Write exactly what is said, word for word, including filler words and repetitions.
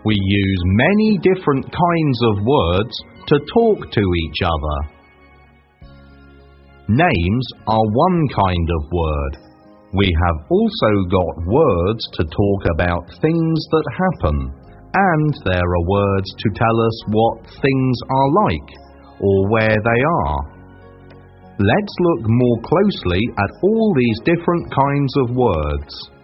We use many different kinds of words to talk to each other. Names are one kind of word. We have also got words to talk about things that happen, and there are words to tell us what things are like or where they are. Let's look more closely at all these different kinds of words.